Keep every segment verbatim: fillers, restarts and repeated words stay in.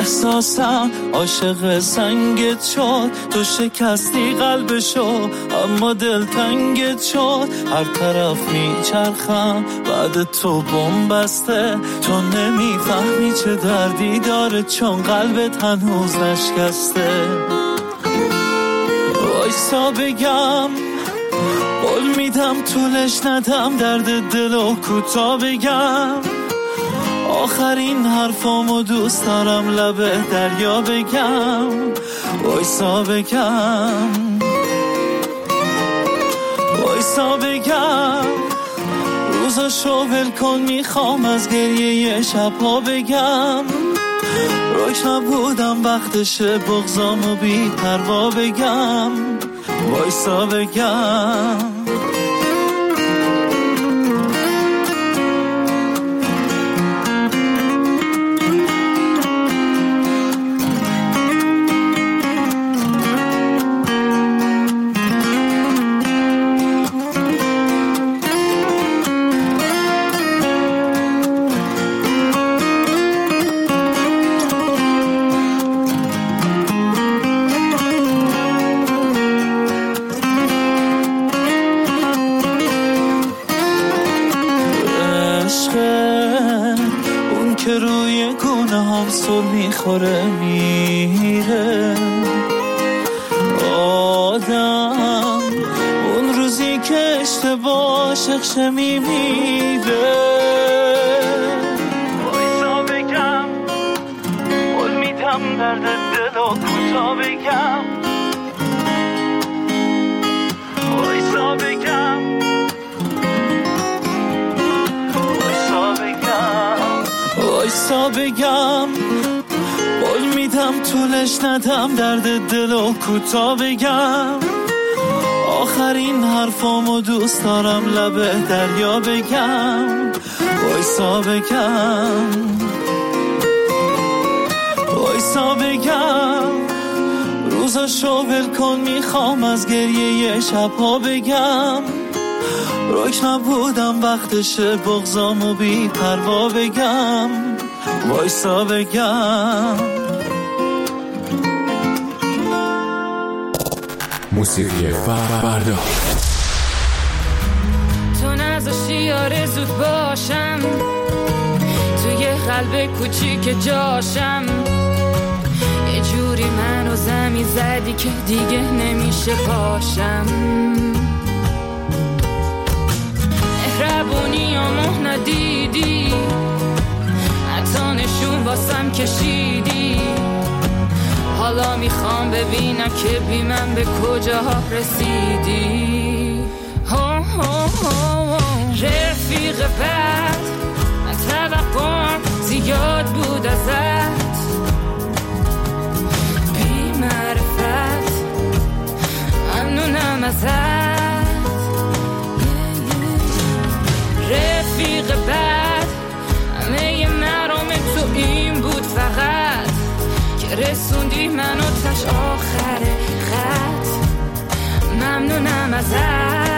احساسم عاشق سنگت شد، تو شکستی قلبشو اما دل تنگت شد. هر طرف میچرخم بعد تو بمبسته، تو نمیفهمی چه دردی داره چون قلبت هنوز نشکسته. وایسا بگم، قول میدم طولش ندم، درد دلو کوتا بگم. آخرین حرفامو دوست دارم لب دریا بگم. وایسا بگم، وایسا بگم، روزاشو ول کن، میخوام از گریه شبها بگم. روک نبودم وقتشه بغضامو بی پروا بگم. وایسا بگم، میخوره میره آدم، اون روزی که اشتباه شخشه میمیره. وایسا بگم، قول میدم درد دلو کوتا بگم. وایسا بگم، وایسا بگم، وایسا بگم، قول میدم طولش ندم، درد دلو کوتا بگم. آخرین حرفامو دوست دارم لب دریا بگم. وایسا بگم، وایسا بگم، روزاشو ول کن، میخوام از گریه شبها بگم. روک نبودم وقتشه بغضامو بی پروا بگم. وایسا بگم. موسیقی فردا. تو نذاشتی آرزوت باشم، توی قلب کوچیک جاشم. یه جوری منو زمین زدی که دیگه نمیشه پاشم. مهربونی آمو ندیدی، حتی نشون واسم کشیدی. حالا میخوام ببینم که بی من به کجا رسیدی. ها ها ها رفیق بد، من توقعم زیاد بود ازت. بی معرفت ممنونم ازت. رفیق بد، همه مرام تو این بود فقط که رسوندی منو تاش آخر خط. ممنونم ازت.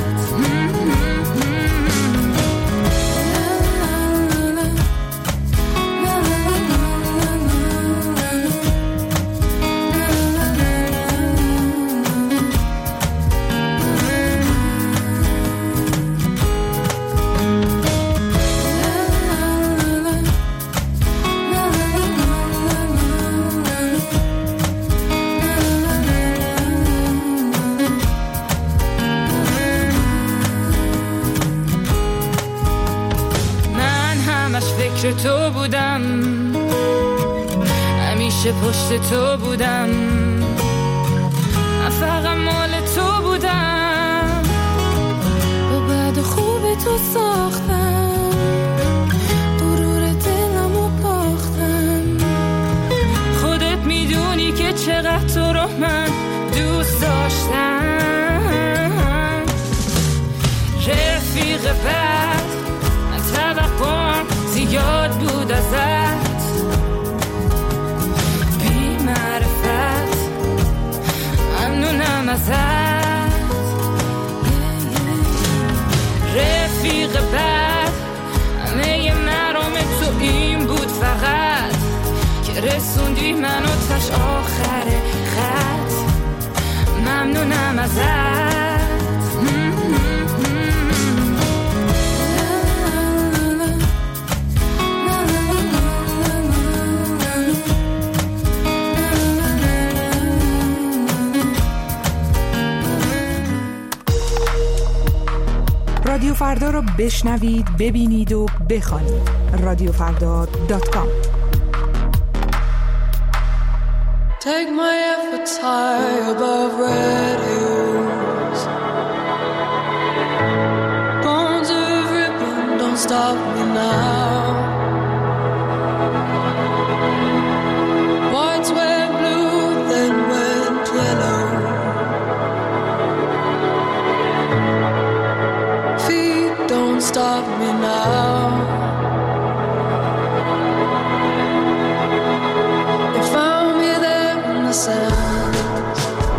تو بودم، همیشه پشت تو بودم. من فقط مال تو بودم، با بعد خوب تو ساختم. غرور دلمو باختم. خودت میدونی که چقدر تو رو من دوست داشتم. رفیق بد، من توقعم زیاد بود ازت. بی معرفت ممنونم ازت. رفیق بد، همه مرام تو این بود فقط که رسون ممنونم ازت. رادیو فردا رو بشنوید، ببینید و بخوانید. رادیو فردا دات کام. Take my efforts high above red hills. Bones of ribbon, don't stop me now. Whites were blue, then went yellow. Feet, don't stop me now. Sands.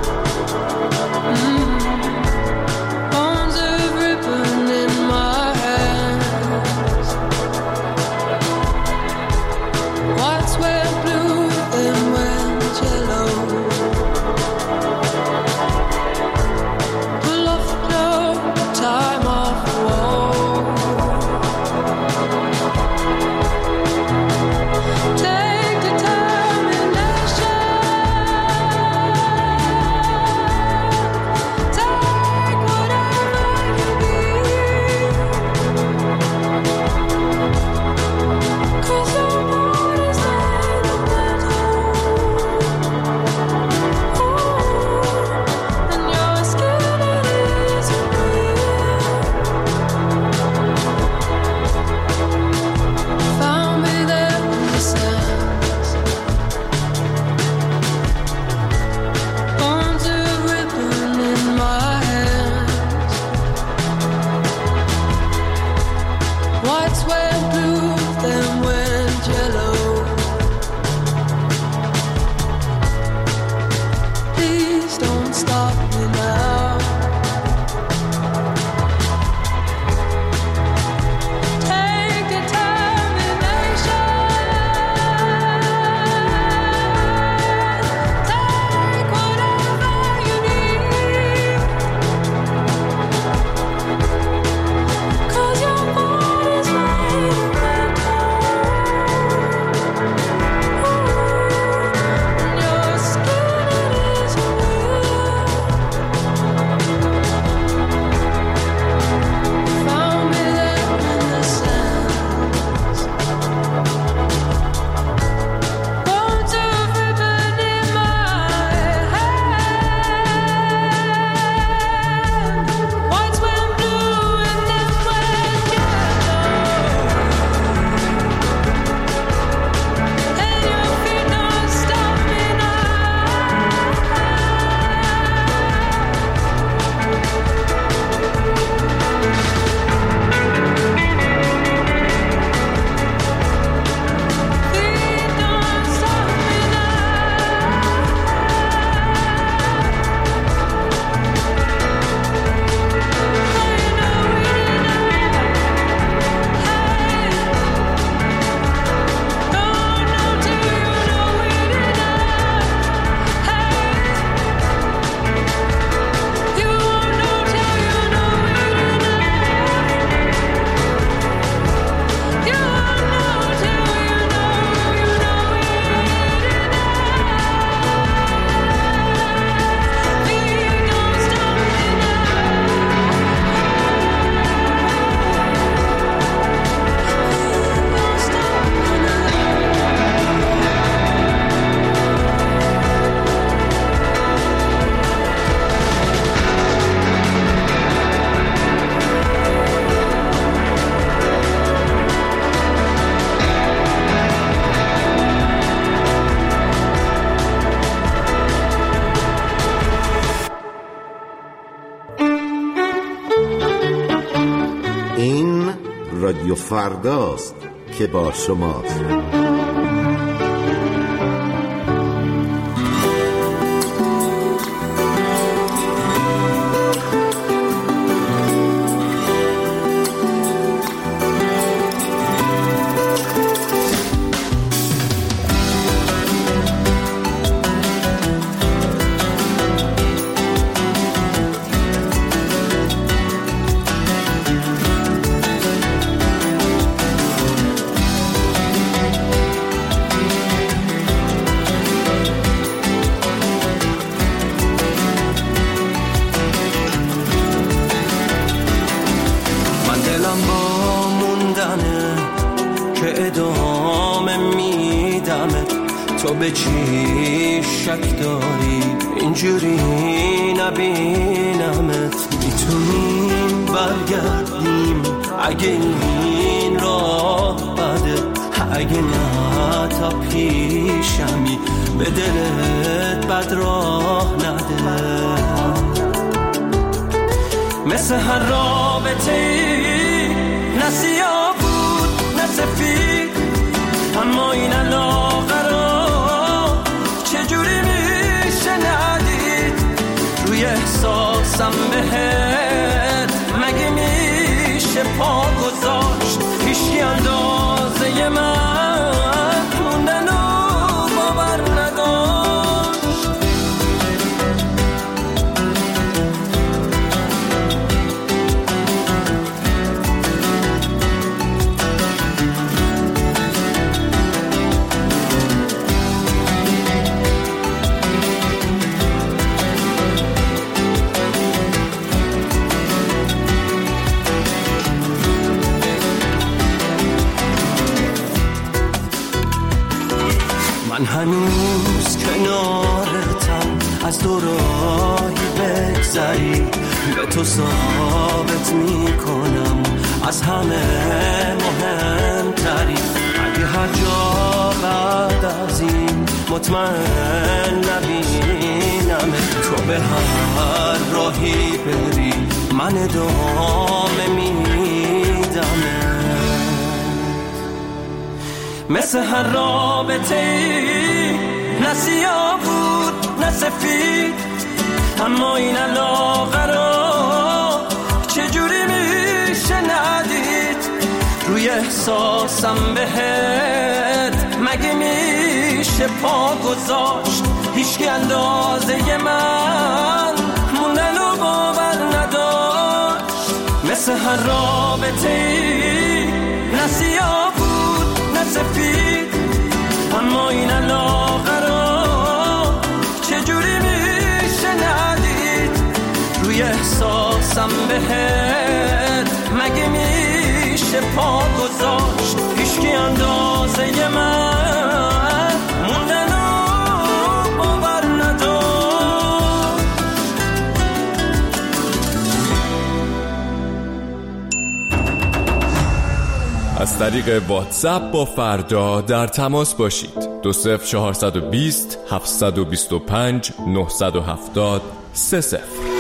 Mm. Bones of ribbon in my hands. Whites went blue, then went yellow. Pull off no time off the wall. Take the time. رادیو فرداست که با شماست. که ادامه میدمت. تو به چی شک داری اینجوری نبینمت؟ میتونیم برگردیم اگه این راه بده، اگه نه تا پیشمی به دلت بد راه نده. مثل هر رابطه ای نه سیاه بود نه سفید، اما این علاقه را چجوری میشه ندید؟ روی احساسم بهت مگه میشه پا گذاشت؟ هیچی اندازه من موندن و باور نداشت. من هنوز کنارتم، از دو راهی بگذری به تو ثابت میکنم از همه مهمتری. اگه هر جا بعد از این مطمئن نبینم تو به هر راهی بری، من ادامه میدم. مثل هر رابطه ای نه سیاه بود نه سفید، اما این علاقه را چجوری میشه ندید؟ روی احساسم بهت مگه میشه پا گذاشت؟ هیچکی اندازه من موندن و باور نداشت. مثل هر رابطه ای نه سیاه بود نه سفید، اما این علاقه را چجوری میشه ندید؟ روی احساسم بهت مگه میشه پا گذاشت؟ هیچکی اندازه من موندن و باور نداشت. از طریق واتساپ با فردا در تماس باشید. دو صفر چهارصد و بیست هفتصد و بیست و پنج نهصد و هفتاد سه صفر.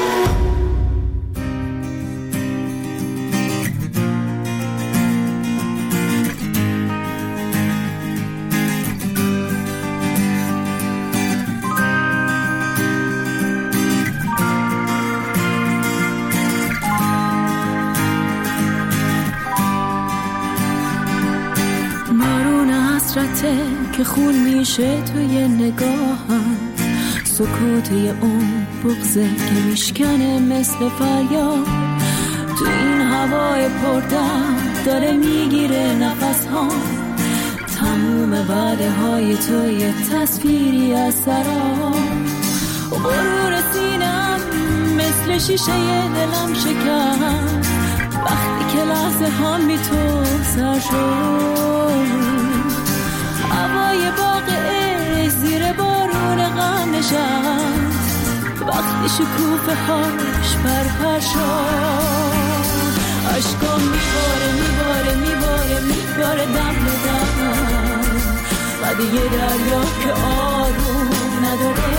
که خون میشه توی نگاهم، سکوتی اون بغضه که میشکنه مثل فریاد. تو این هوای پردرد داره میگیره نفس ها، تموم وعده های تو یه تصویری از سرا. غرور سینم مثل شیشه دلم شکست وقتی که لحظه ها بی تو سر شد. هوای باغ عشق زیر بارون غم نشست وقتی شکوفه هاش پرپر شد. عشقام میباره میباره میباره میباره دم به دم، بعد یه دریا که آروم نداره.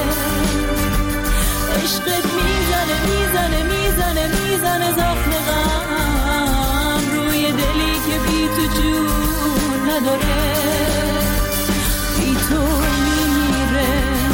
عشقت میزنه میزنه میزنه میزنه زخم غم روی دلی که بی تو جون نداره. تو میمیره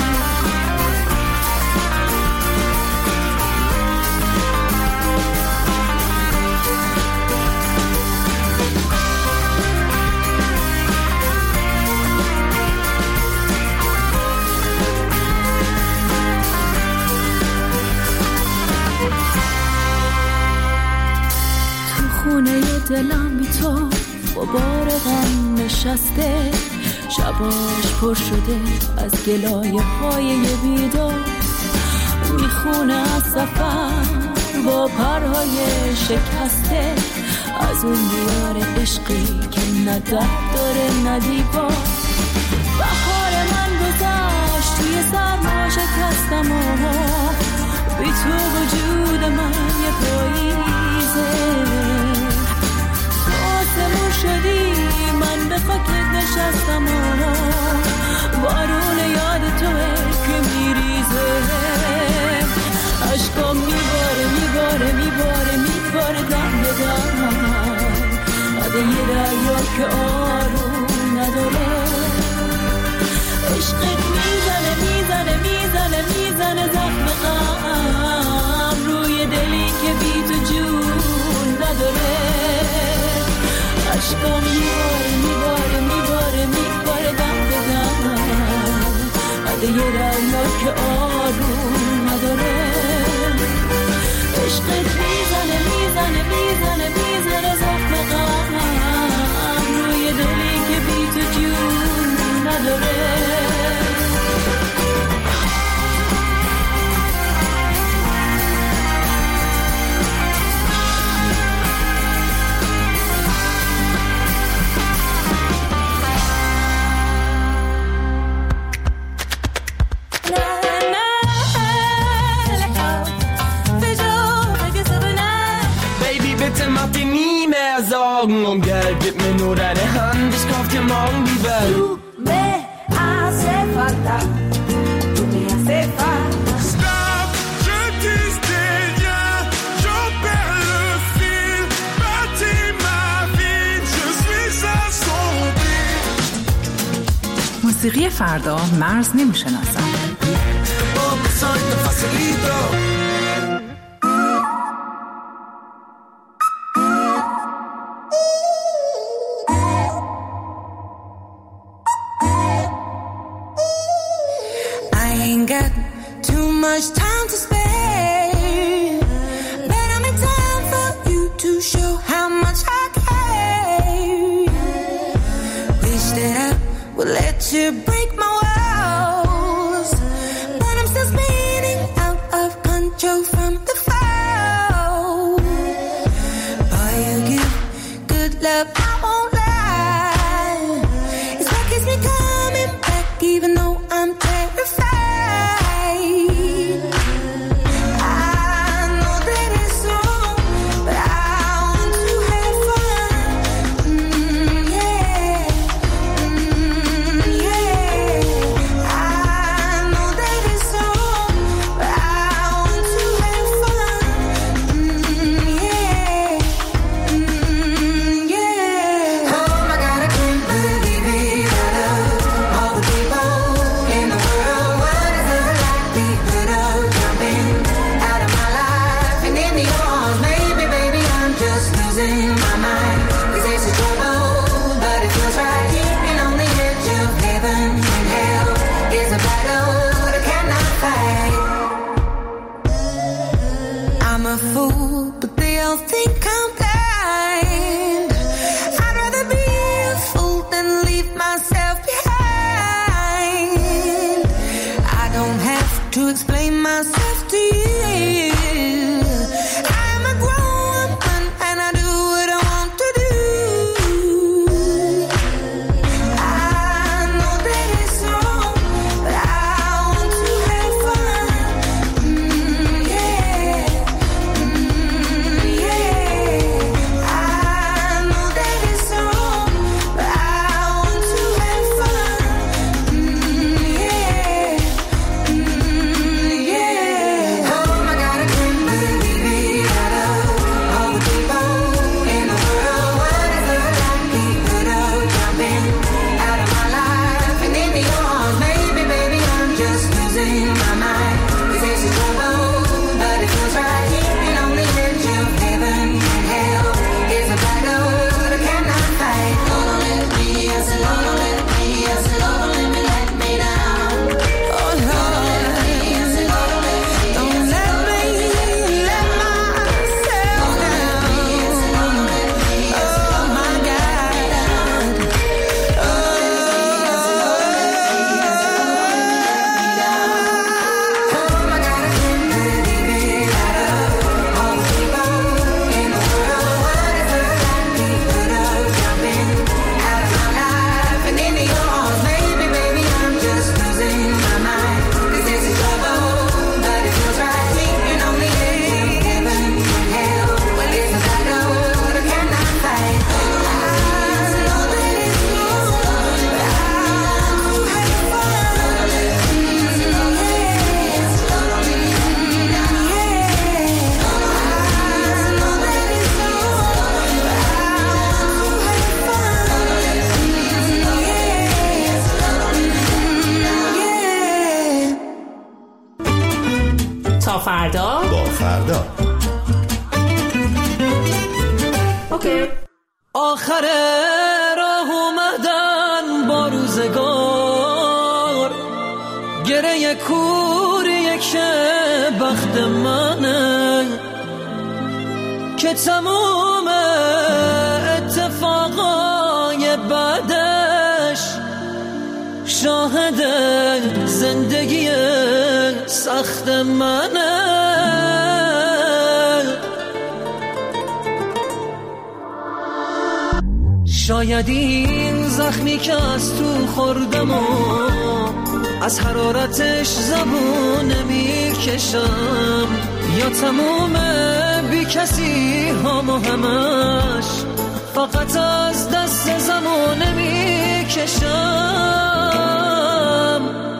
تو خونه دلم بی تو با بار غم نشسته، شباش پر شده از گلایه های بیدار. میخونه از سفر با پرهای شکسته از اون دیار عشقی که نه در داره نه دیوار. بهار من گذشت توی سرما شکستم و بی تو وجود من یه پاییزه. آسمون شدی من به خاکت نشستم و بارون یاد توه که میریزه. عشقم میباره میباره میباره میباره دم به دم بعد یه دریا که آروم نداره. عشقت میزنه میزنه میزنه میزنه زخم غم روی دلی که بی تو جون نداره. عشقم میباره میباره میباره میباره دم به دم بعد یه دریا که آروم نداره. عشقت میزنه میزنه میزنه میزنه زخم غم روی دلی که بی تو جون نداره. Sorgen um Geld, gib mir nur deine Hand, ich kauf dir morgen die Welt. Du me hace falta, tu me hace falta. Stop, je disais rien, j'en perds le fil. Bâtis ma vie, je suis assombri. موسیقی فردا مرز نمیشناسم. Oh, soy te facilito. Much time to spare, but I'm in time for you to show how much I care. Wish that I would let you break my walls, but I'm still spinning out of control from the fall. Boy, you give good love, I won't lie. It's like it's me coming back, even though I'm terrified. فردا. اوکی. آخر راه اومدن با روزگار، گره کوریه که بخت منه که تموم اتفاقای بعدش شاهد زندگی سخت منه. شاید این زخمی که از تو خوردم و از حرارتش زبون نمیکشم، یا تموم بی کسی هم و همش فقط از دست زمان نمیکشم.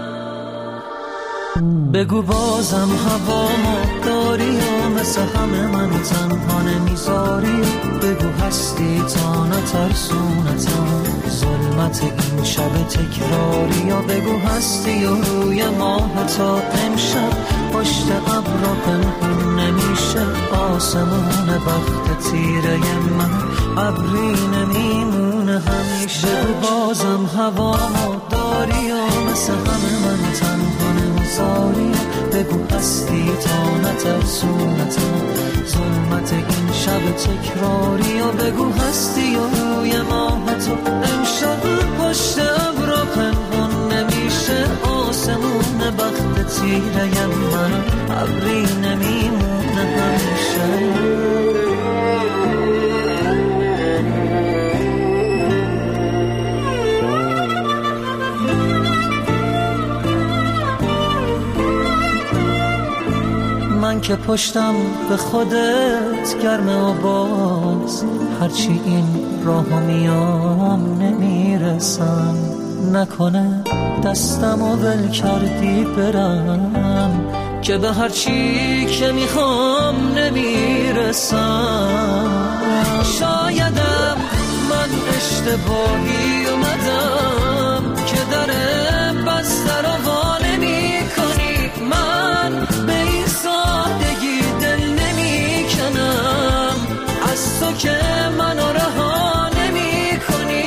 بگو بازم هوامو داری و مثل همه منو تنها نمیذاری. بگو هستی تا نترسونتم ظلمت این شب تکراری. یا بگو هستی و روی ماه تا امشب پشت ابرا پنهون نمیشه. آسمون بخت تیره من ابری نمیمونه همیشه. بگو بازم هوامو داری و مثل همه منو تنها نمیذاری. بگو هستی تا نترسونتم ظلمت این شب تکراری. یا بگو هستی و روی ماه تو امشب پشت ابرا پنهون نمیشه. آسمون بخت تیره من ابری نمیمونه همیشه. من که پشتم به خودت گرمه و باز هرچی این راهو میام نمیرسم. نکنه دستم و ول کردی برم که به هرچی که میخوام نمیرسم. شایدم من اشتباهی اومدم که در بسته رو وا نمی کنی. من به این سادگی دل نمی کنم از تو که منو رها نمی کنی.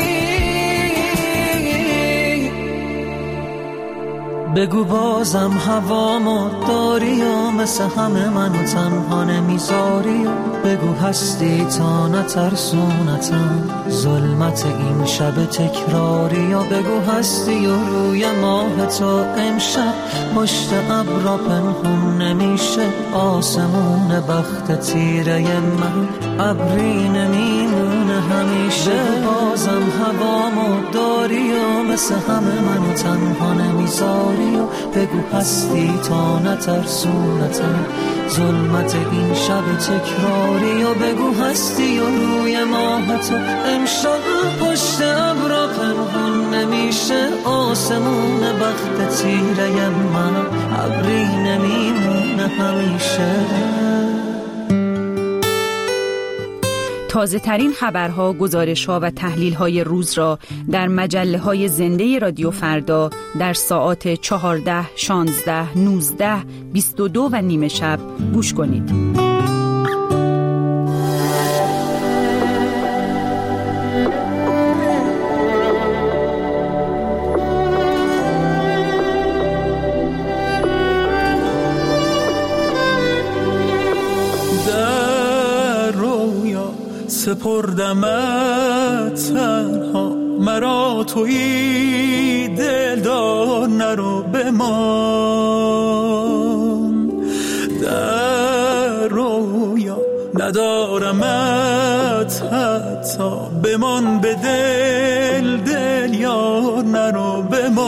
بگو بازم هوامو داری و مثل همه منو تنها نمیذاری. بگو هستی تا نترسونتم ظلمت این شب تکراری. یا بگو هستی و روی ماه تو امشب پشت ابرا پنهون نمیشه. آسمون بخت تیره من ابری نمیمونه همیشه. بازم هوامو داری و مثل همه منو تنها نمیذاری. بگو هستی تا نترسونتم ظلمت این شب تکراری. یا بگو هستی و روی ماه تو امشب پشت ابرا پنهون نمیشه. آسمون بخت تیره من ابری نمیمونه همیشه. تازه ترین خبرها، گزارش‌ها و تحلیل‌های روز را در مجله‌های زنده رادیو فردا در ساعات چهارده، شانزده، نوزده، بیست و دو و نیمه شب گوش کنید. سپردمت تنها مرا تویی دلدار نرو بمان. در رویا ندارمت حتی بمان به دل دل یار نرو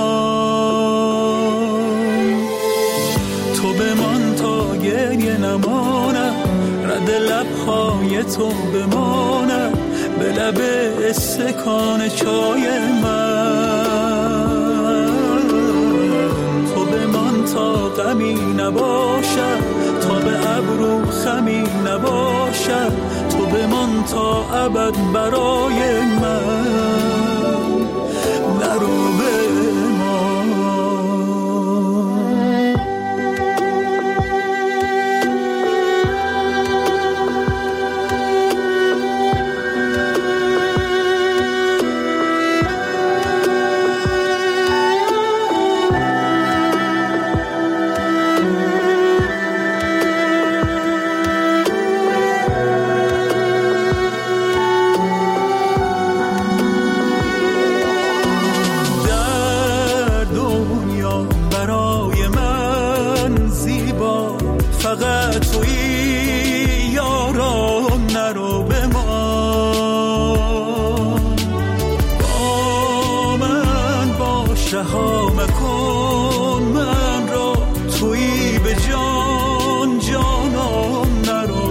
بمان. تو بمان تا گریه نمانم رد لبهای تو بمانم به لب استکان چای من. تو بمان تا غمی نباشد تا به ابرو خمی نباشد. تو بمان تا ابد برای من نرو بمان. رها مکن من را، تویی به جان جانم نرو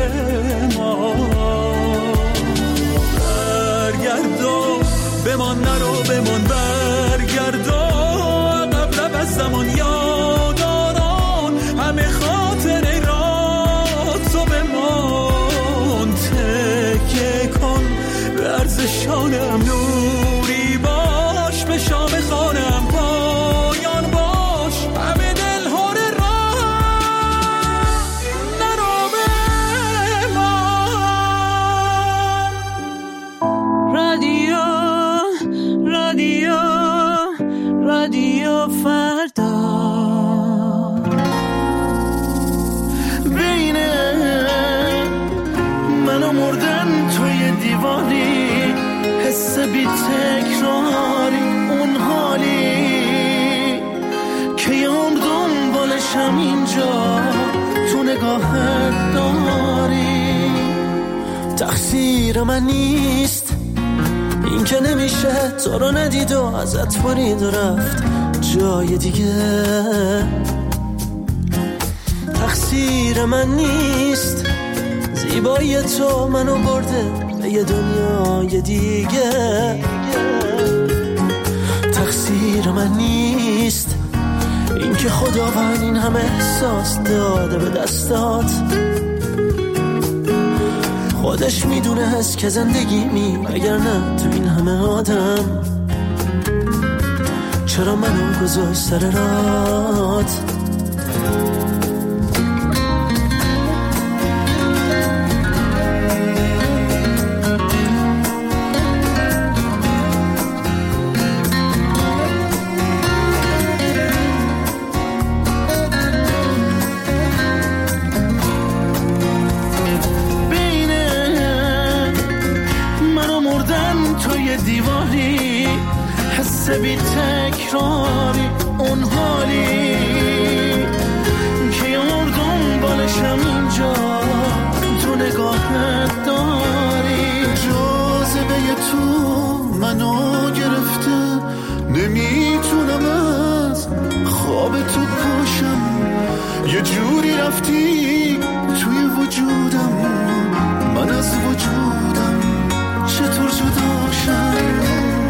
برگردان، بمان نرو بمان برگردان، عقب از زمان یاداران همه خاطره را تو بمان، تکیه کن به ارزشانم نوری باش، به شام خانم پایان باش، همه دل هره را نرو بمان. رادیو رادیو رادیو فردا بین من و مردن توی دیواری، حس بی تکراری اون حالی که یه عمر دنبالشم اینجا تو نگاهت داری. تقصیر من نیست این که نمیشه تو رو ندید و ازت برید و رفت جای دیگه، تقصیر من نیست زیبایی تو منو برده به یه دنیای دیگه، تقصیر من نیست این که خداوند این همه احساس داده به دستات، خودش میدونه هست که زندگی می اگر نه تو این همه آدم، چرا منو گذاشت سر رات. دیواری حس بی تکراری اون حالی که یه مردم بالشم اینجا تو نگاهت داری. جاذبه تو منو گرفته نمیتونم از خواب تو پاشم، یه جوری رفتی توی وجودم من از وجودم چطور جداشم.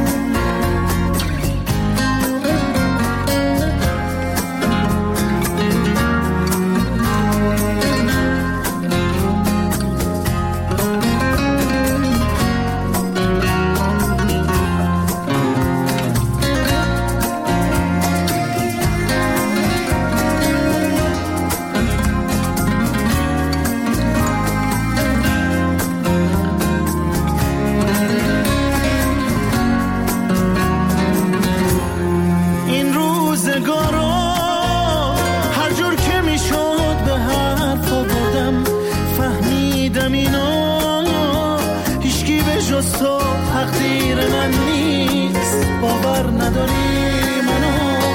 تقدیر من نیست باور نداری منو،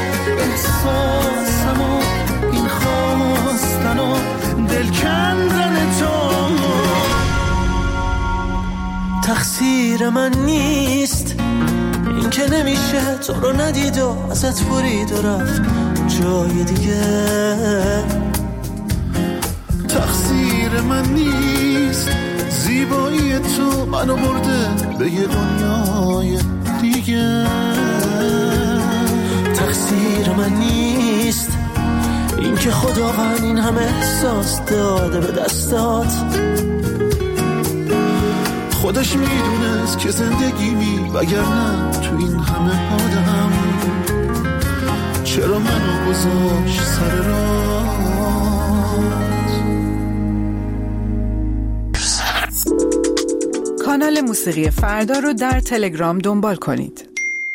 احساسمو این خواستنو دل کندن تو تقصیر من نیست این که نمیشه تو رو ندید و ازت برید و رفت جای دیگه، تقصیر من نیست زیبایی تو منو برده به یه دنیای دیگه، تقصیر من نیست این که خداوند این همه احساس داده به دستات، خودش میدونست که زندگی می وگرنه تو این همه آدم، چرا منو گذاشت سر راه. کانال موسیقی فردا رو در تلگرام دنبال کنید.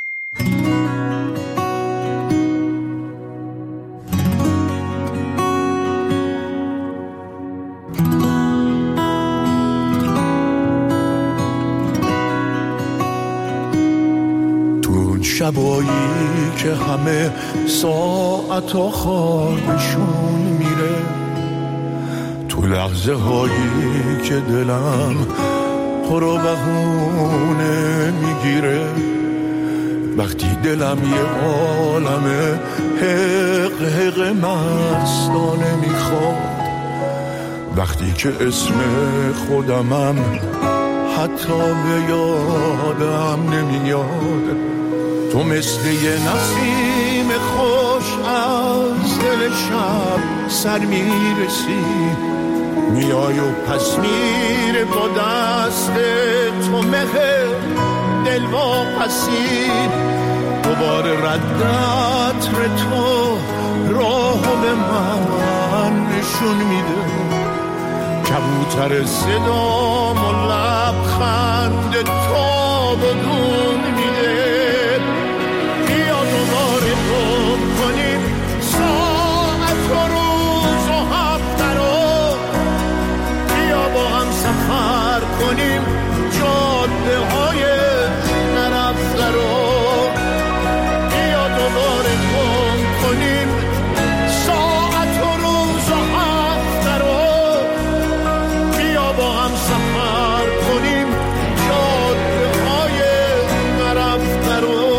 تو اون شبایی که همه ساعت ها خوابشون میره، تو لحظه هایی که دلم تو رو بهونه میگیره، وقتی دلم یه عالمه حق حق مستانه میخواد، وقتی که اسم خودمم حتی به یادم نمیاد. تو مثل یه نسیم خوش از دل شب سر میرسی، میای و پس میره با دست تو مه دل واپسی. دوباره ردت تو راه به من نشون میده، کبوتر صدام و لبخند تو بدون میده. بیا دوباره گم کنیم ساعت و روز و هفته رو، بیا با هم سفر کنیم جاده های نرفته رو. بیا دوباره گم کنیم ساعت و روز و هفته رو، بیا با هم سفر کنیم جاده های نرفته رو.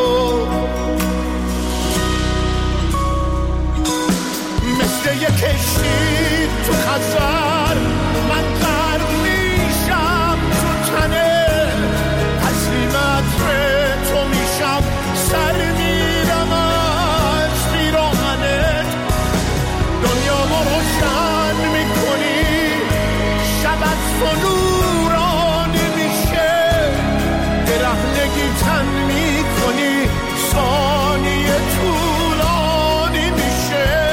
مثل یک کشتی تو خزر من غرق میشم تو تنه، تسلیمت تو میشم سر میرم از بیراهنت. دنیا ما روشن میکنی شب از تو نورانی میشه، برهنگی تن میکنی ثانیه طولانی میشه.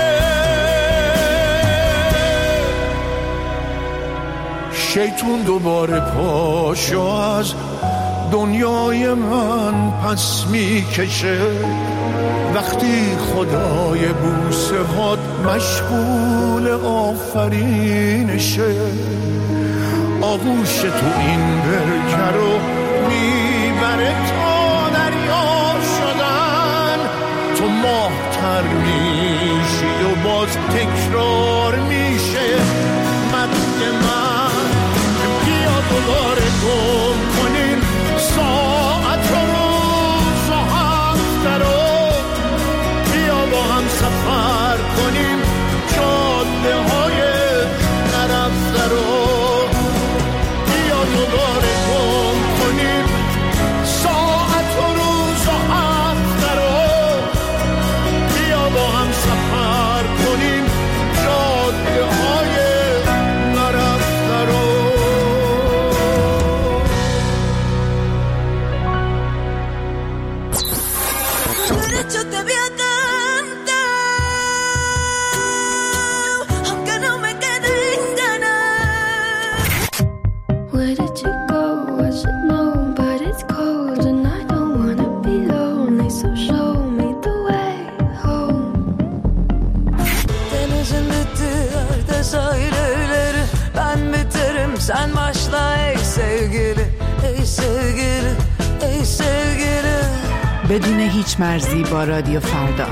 شیطون دوباره پاشو از دنیای من پس میکشه، وقتی خدای بوسه هات مشغول آفرینشه. آغوش تو این برکه رو میبره تا دریا شدن، تو ماه تر میشی و باز تکرار میشه مد من. بیا دوباره گم کنیم ساعت و روز و هفته رو، بیا با هم سفر کنیم جاده های نرفته رو. بیا دوباره گم کنیم ساعت و روز و هفته رو، بیا با هم سفر کنیم جاده های نرفته رو. Yo te voy a cantar, aunque no me queden ganas. Where did you go? I should know, but it's cold and I don't wanna be lonely, so show me the way home. Denizin bitti sahilleri, ben biterim sen başla ey sevgili, ey sevgili, ey sevgili. بدون هیچ مرزی با رادیو فردا.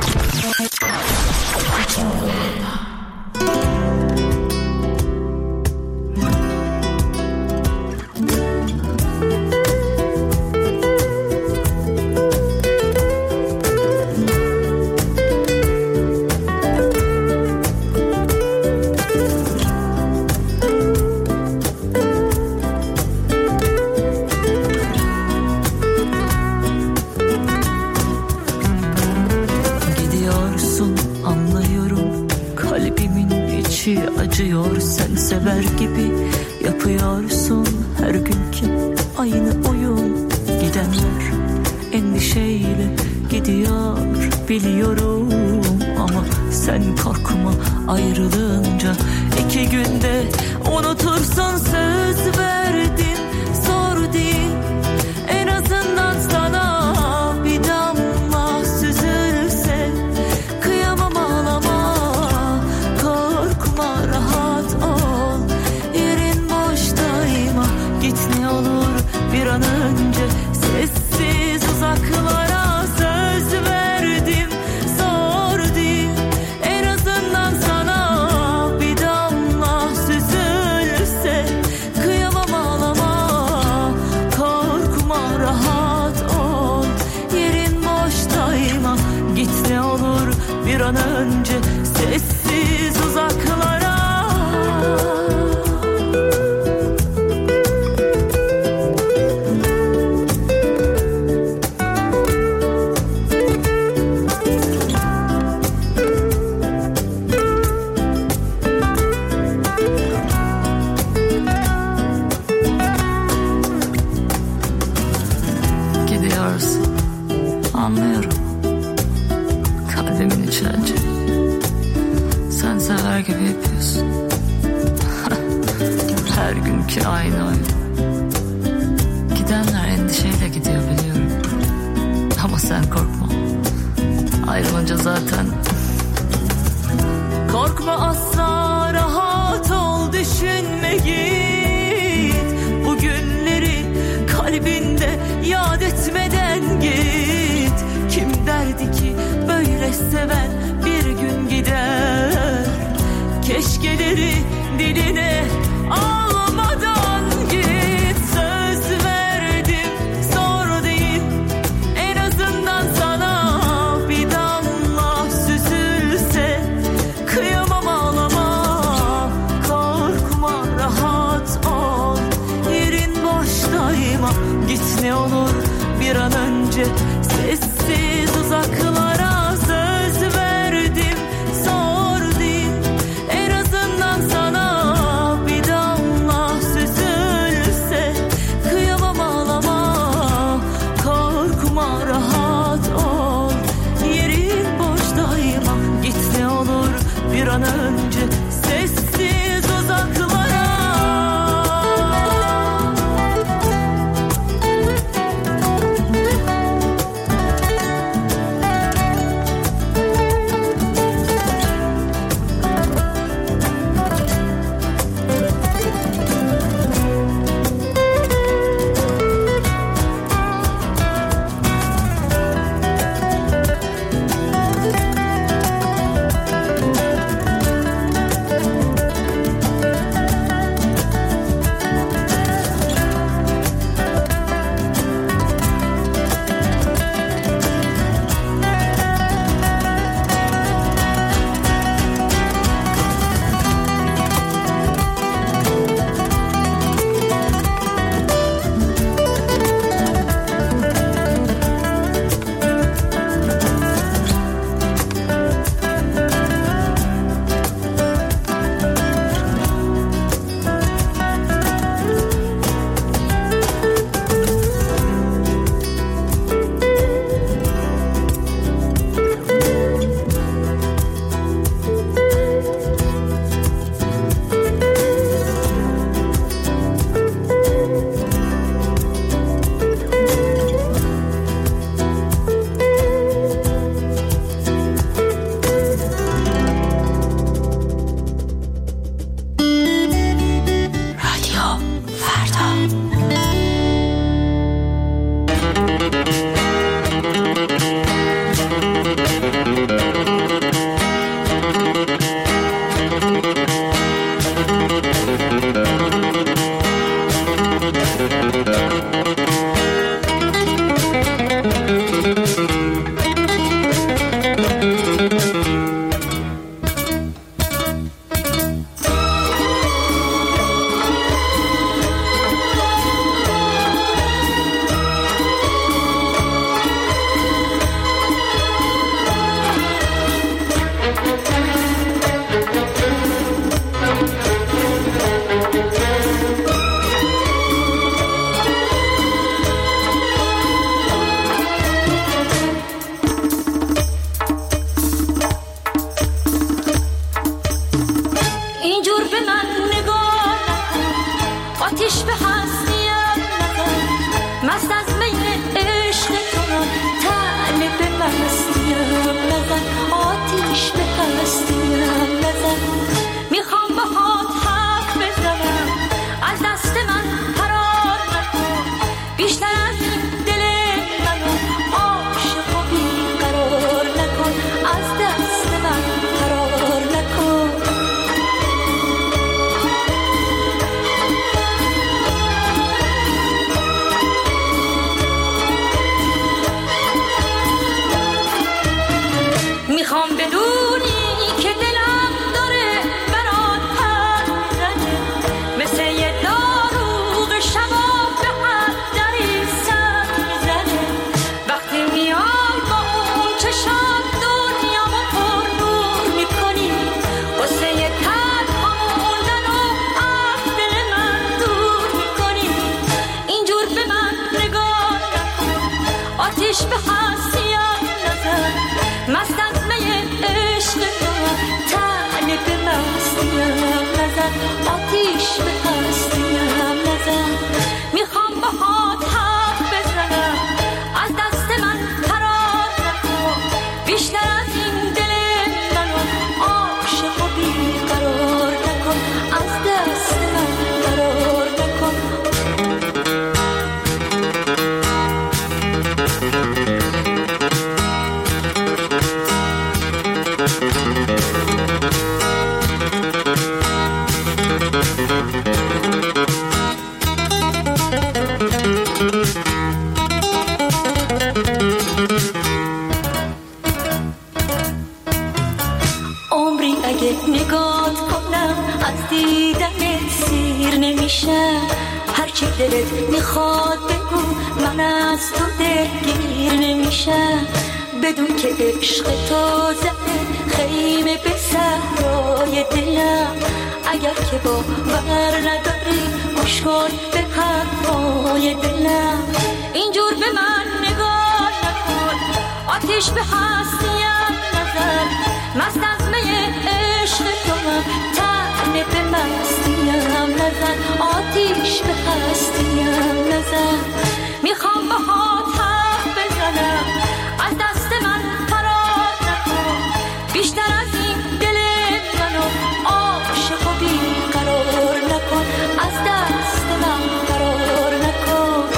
Acıyor sen sever gibi yapıyorsun her günkü aynı oyun. Gidenler endişeyle gidiyor biliyorum, ama sen korkma ayrılınca iki günde unutursun, söz verdin zor değil, en azından sana bir damla süzülse kıyamam ağlama. Korkma rahat ol, yerin boştayma, git ne olur bir an önce sessiz uzaklara, söz verdim zor değil, en azından sana bir damla süzülse kıyamam ağlama. Korkma rahat ol, yerin an önce sessiz uzaklara. Anlıyorum kalbimin içince. Sen sever gibi yapıyorsun. Her günkü aynı oyun. Gidenler endişeyle gidiyor biliyorum. Ama sen korkma. Ayrılınca zaten. Korkma asla, rahat ol, düşünme git. Bu günleri kalbinde yad etmeden git. Kim derdi ki böyle seven bir gün gider. Keşkeleri diline almadan git. Söz verdim, zor değil. En azından sana bir damla süzülse. Kıyamam, ağlama, korkma, rahat ol. Yerin boş daima, git ne olur bir an önce. Sessiz uzaklara söz verdim, zor değil. En azından sana bir damla süzülse. Kıyamam, ağlama, korkma, rahat ol. Yerin boş daima, git ne olur bir an önce. Sessiz uzaklara. هرچی دلت میخواد بگو، من از تو دلگیر نمیشم، بدون که عشق تو زده خیمه به صحرای دلم. اگر که باور نداری گوش کن به حرفای دلم، اینجور به من نگاه نکن، آتیش به هستیم نزن، مست از می عشق توام، تنه به مستیم نزن، آتیش به هستیم نزن. میخوام باهات حرف بزنم، از دست من فرار نکن، بیشتر از این دل منو عاشق و بیقرار نکن، از دست من فرار نکن.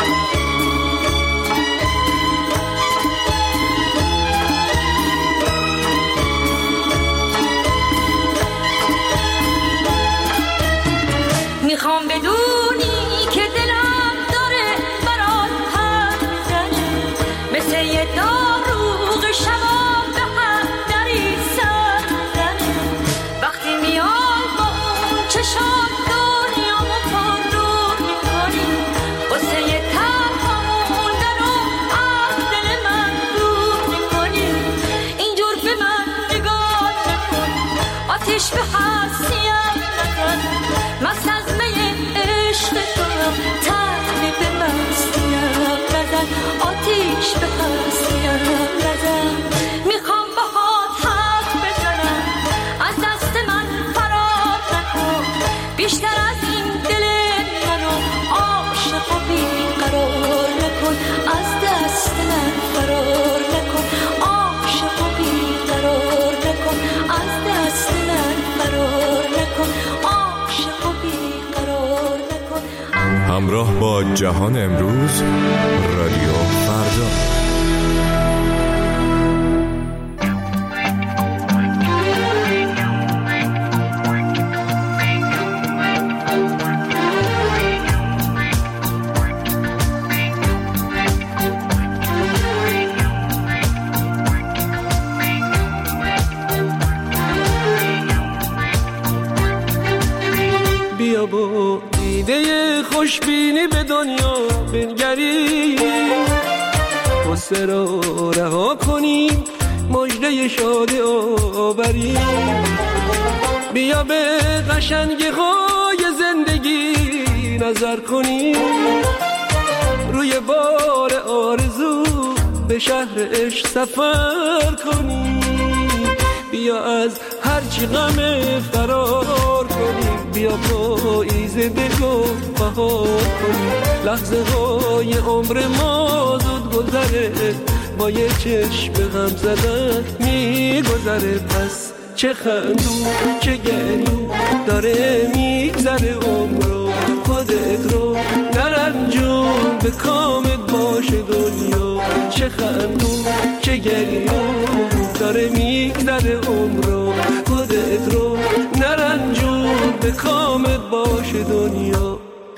میخوام بدونی که دلم داره برات حرف میزنه، مثل یه داروغ شباب به هم دری سر میزنه. وقتی میای با اون چشم دنیامو پرنور میکنی، واسه یه تنها موندن و از دل من دور میکنی. اینجور به من نگاه نکن، آتیش به هستیم نزن، مست از می عشق توام، تنه به مستیم نزن، آتیش به هستیم نزن. میخوام باهات حرف بزنم، از دست من فرار نکن، بیشتر از این دل منو عاشق و بیقرار نکن، از دست من فرار نکن، عاشق و بیقرار نکن، از دست من فرار نکن، عاشق و بیقرار نکن. همراه با جهان امروز، رادیو فردا. بیا با دیده خوشبینی به دنیا بنگریم، غصه را رها کنیم، مژده شادی آوریم. بیا به قشنگی های زندگی نظر کنیم، روی بار آرزو به شهر عشق سفر کنیم. بیا از هرچی غم فرار کنیم، بیا پاییز بگو بهار کنیم. لحظه های عمر ما زود گذره، با یه چشم غم زدن میگذره. پس چه خندون چه گریون داره میگذره عمرو، خودت رو نرنجون، به کامت باشه دنیا. چه خندون چه گریون داره میگذره عمرو، خودت رو نرنجون، به کامت باشه دنیا.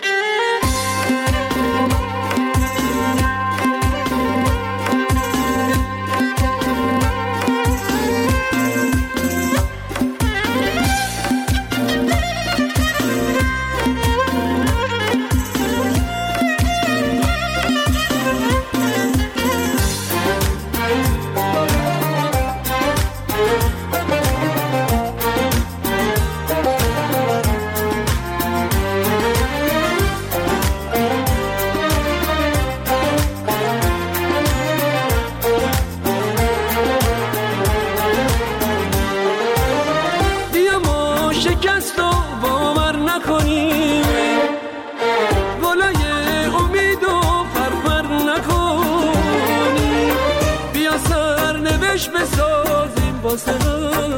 شکست و باور نکنیم، گلای امید و پرپر نکنیم. بیا سرنوشت بسازیم واسه هم،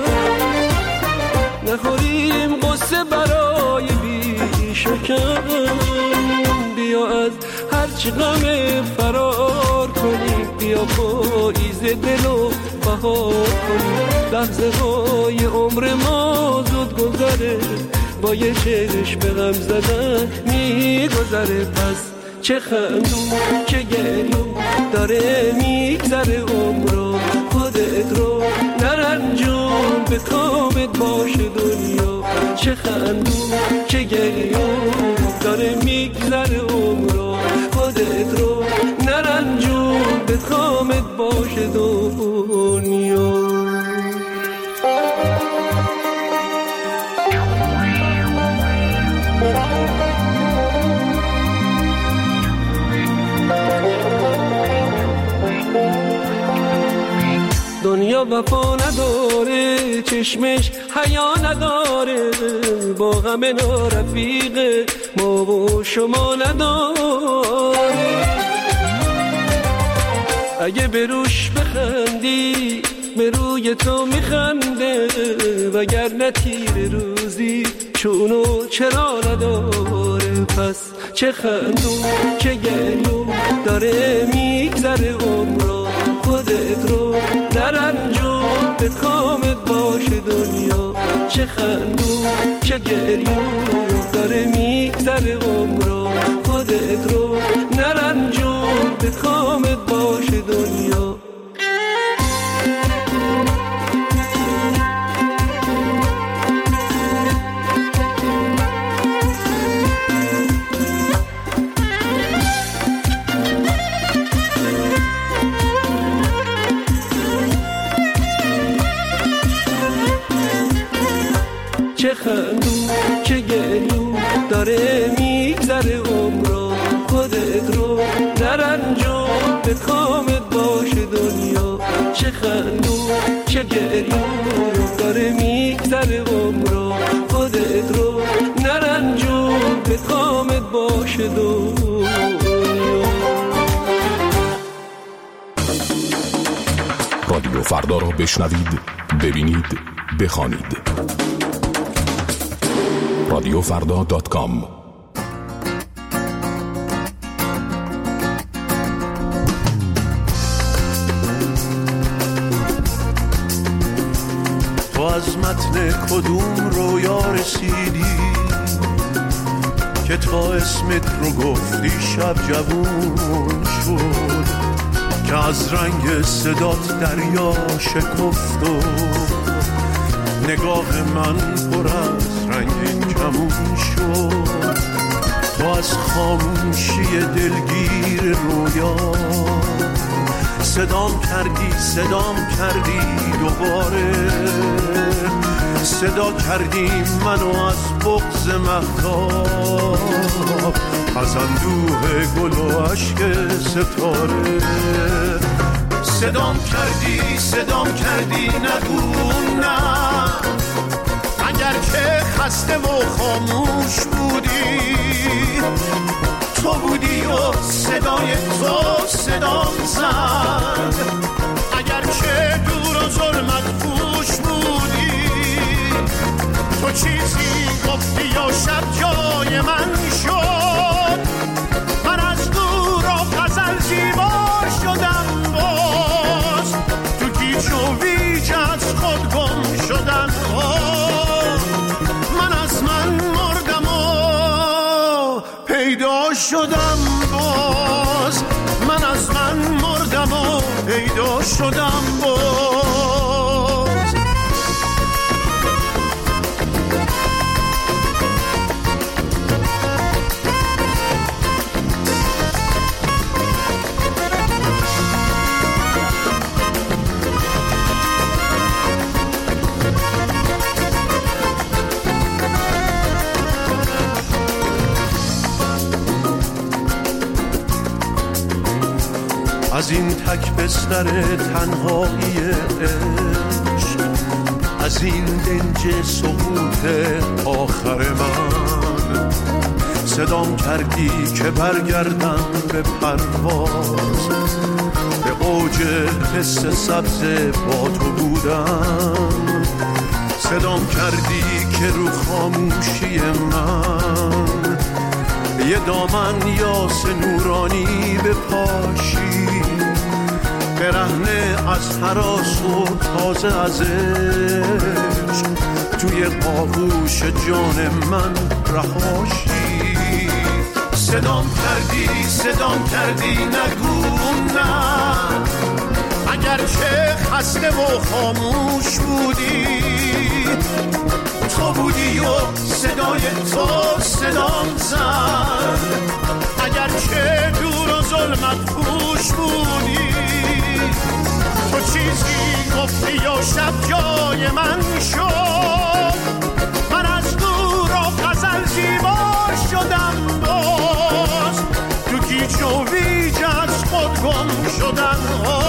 نخوریم قصه برای بی شکم. بیا از هرچی غم فرار کنیم، بیا پاییز دل و بهار کنیم. لحظه های عمر ما زود گذره، با یه چشم غم زدن میگذره. پس چه خندون چه گریون داره میگذره عمرو، خودت رو نره نرنجون به کامت باشه دنیا، چه خندون چه گریون داره میگذره عمرا، خودت رو نرنجون به کامت باشه دنیا. دنیا وفا نداره، چشمش حیا نداره، با غم نارفیق ما و شما نداره. اگه به روش بخندی به روی تو میخنده، وگرنه تیر روزی چونو چرا نداره. پس چه خندون چه گریون داره میگذره عمرا، خودت رو نرنجون به کامت باشه دنیا، چه خندون چه گریون داره میگذره عمرا، خودت رو نرنجون به کامت باشه دنیا. چه خندون چه گریون داره میگذره عمرا، خودت رو نرنجون به کامت باشه دنیا، چه خندون چه گریون داره میگذره عمرا، خودت رو نرنجون به کامت باشه دنیا. رادیو فردا رو بشنوید، ببینید، بخوانید. رادیو فردا دات کام. تو از متن کدوم رویا رسیدی که تا اسمت رو گفتی شب جوون شد، که از رنگ صدات دریا شکفت و نگاه من پر از رنگین کمون شد. تو از خاموشی دلگیر رویا صدام کردی صدام کردی دوباره، صدا کردی منو از بغض مهتاب، از اندوه گل و عشق ستاره. صدام کردی صدام کردی نگو نه، اگر که خسته و خاموش بودی، تو بودی و صدای تو صدام زد. اگر که دور و ظلمت پوش بودی، تو چیزی گفتی یا شب جای من شد. من از دور و غزل زیبا شدم، باز تو گیج و ویج از خود گم شدم. من از من مردم و پیدا شدم، باز من از من مردم و پیدا شدم باز. از این تک بستر تنهایی عشق، از این دنج سقوط آخر من، صدام کردی که برگردم به پرواز، به اوج حس سبز با تو بودم. صدام کردی که رو خاموشی من یه دامن یاس نورانی به پاشی، برهنه از هراس و تازه از عشق، توی آغوش جان من رهاشی. صدام کردی صدام کردی نگو نه، اگرچه خسته و خاموش بودی، تو بودی و صدای تو صدام زد. اگرچه دور و ظلمت پوش بودی، تو چیزی گفتی و شب جای من شد. من از دور و غزل زیبا شدم، باز تو گیج و ویج از خود گم شدن.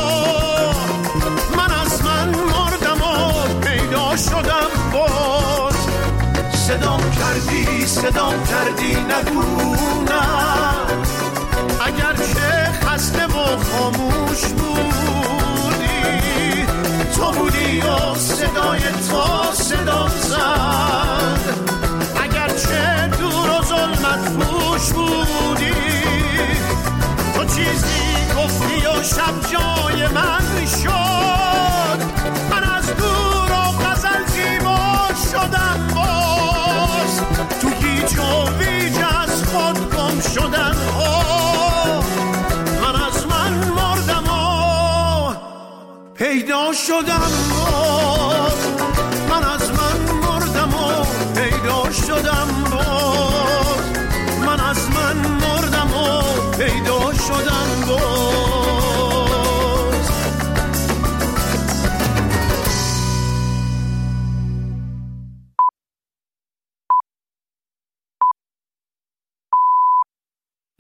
من از من مردم و پیدا شدم، باز صدام کردی صدام کردی نگو نه. اگرچه خسته و خاموش بودی، تو بودی و صدای تو صدام زد. اگرچه دور و ظلمت پوش بودی، تو چیزی گفتی و شب جای من شد. من از دور و غزل زیبا شدم، باز تو گیج و ویج از خود گم شدن. من از من مردم و پیدا شدم.